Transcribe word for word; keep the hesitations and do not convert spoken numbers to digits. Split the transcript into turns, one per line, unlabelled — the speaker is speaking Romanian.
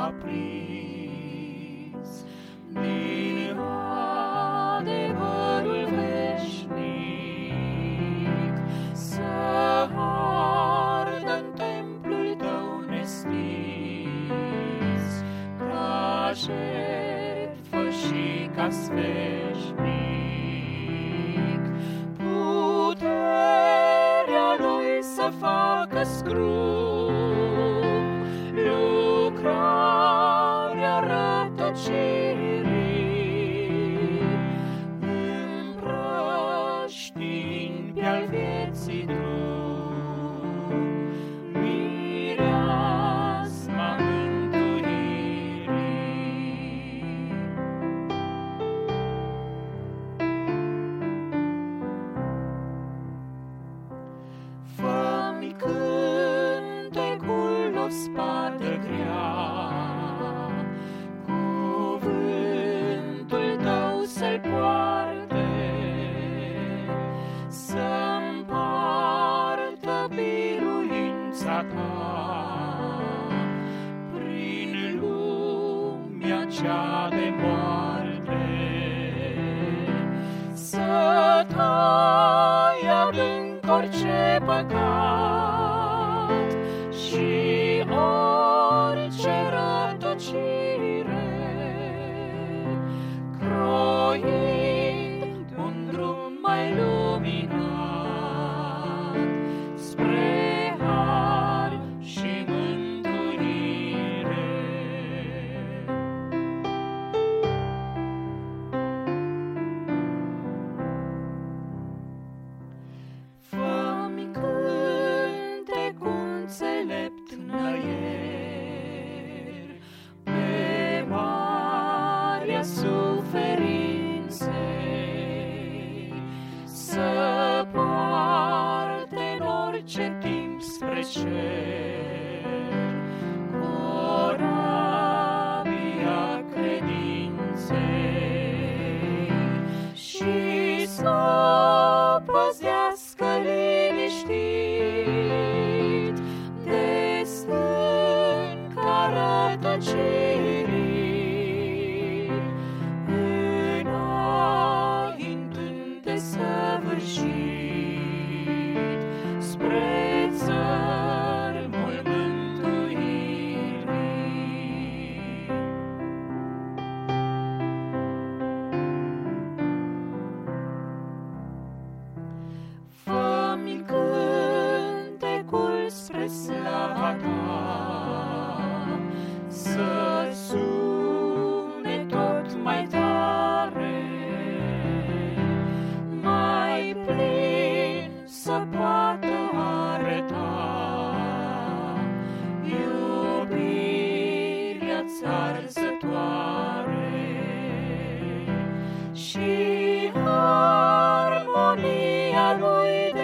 aprins din adevărul veșnic, să ardă în templul tău nestins, ca jertfă și ca sfeșnic. Puterea lui să facă scrum, lucrarea rătăcirii, împrăștiind pe-al vieții drum, mireasma mântuirii. Fă-mi cântecul o spadă grea, cuvântul tău să-l poarte, să-mi partă biruința ta prin lumea cea de moarte, să tai adânc orice păcat și orice rătăcire, croind un drum mai luminat spre har și mântuire. Fă-mi cântecul înțelept năier pe marea suferinței, să poarte în orice timp spre cer corabia credinței și să păzească liniștit de stânca rătăcirii, înaintând desăvârșit spre țărmul mântuirii. Fă-mi cântecul spre slava ta, să sune tot mai tare, mai plin să poată arăta iubirea-ți arzătoare și armonia lui